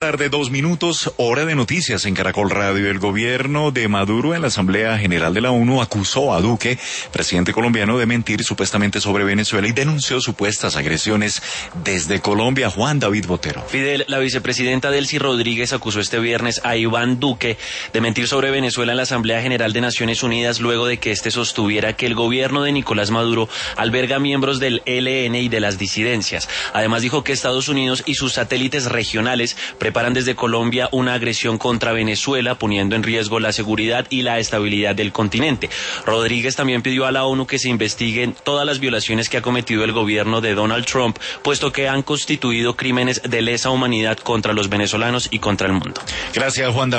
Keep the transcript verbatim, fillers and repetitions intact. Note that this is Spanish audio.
Tarde, dos minutos, hora de noticias en Caracol Radio. El gobierno de Maduro en la Asamblea General de la ONU acusó a Duque, presidente colombiano, de mentir supuestamente sobre Venezuela y denunció supuestas agresiones desde Colombia. Juan David Botero. Fidel, la vicepresidenta Delcy Rodríguez acusó este viernes a Iván Duque de mentir sobre Venezuela en la Asamblea General de Naciones Unidas luego de que este sostuviera que el gobierno de Nicolás Maduro alberga miembros del E L N y de las disidencias. Además dijo que Estados Unidos y sus satélites regionales preparan desde Colombia una agresión contra Venezuela, poniendo en riesgo la seguridad y la estabilidad del continente. Rodríguez también pidió a la ONU que se investiguen todas las violaciones que ha cometido el gobierno de Donald Trump, puesto que han constituido crímenes de lesa humanidad contra los venezolanos y contra el mundo. Gracias, Juan David.